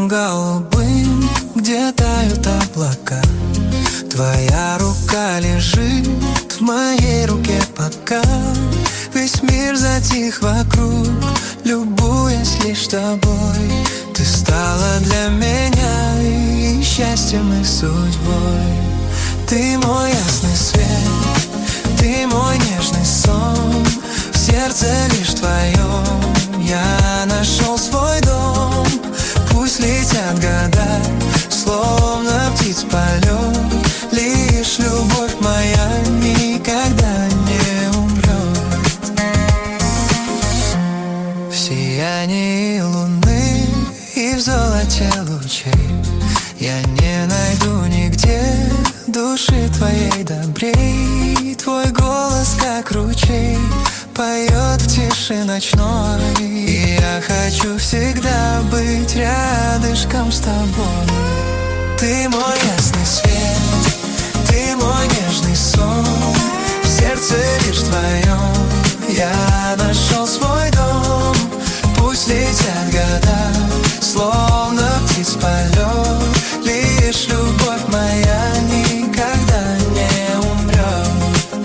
голубым, где тают облака. Твоя рука лежит в моей руке пока. Весь мир затих вокруг, любуясь лишь тобой. Ты стала для меня и счастьем, и судьбой. Ты мой ясный свет, ты мой нежный сон. В сердце лишь твоем я нашел свой дом. Пусть летят года, словно птиц полет. Лишь любовь моя никогда не умрет. В сиянии луны и в золоте лучей я не найду нигде души твоей добрей. Твой голос, как ручей, поет в тиши ночной. И я хочу всегда быть рядышком с тобой. Ты мой ясный свет, ты мой нежный сон. В сердце лишь твоем я нашел свой дом. Пусть летят года, словно птиц полет. Лишь любовь моя никогда не умрет.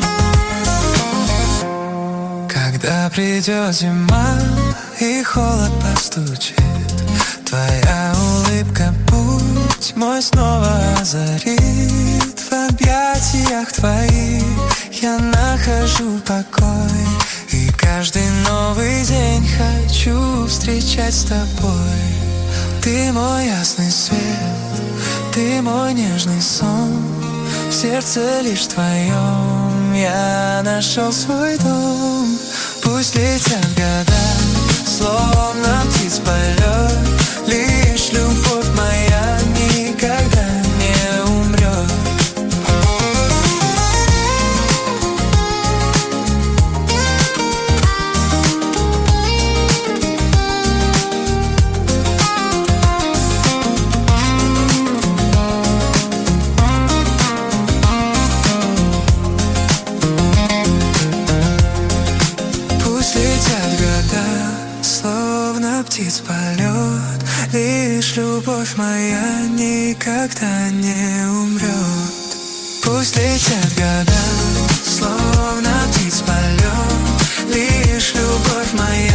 Когда придет зима и холод постучит, твоя улыбка путь мой снова озарит. В объятиях твоих я нахожу покой. И каждый новый день хочу встречать с тобой. Ты мой ясный свет, ты мой нежный сон. В сердце лишь твоем я нашел свой дом. Пусть летят года, словно птиц полет. Лишь любовь моя никогда не умрет. Птиц полет, лишь любовь моя никогда не умрет. Пусть летят года, словно птиц полет, лишь любовь моя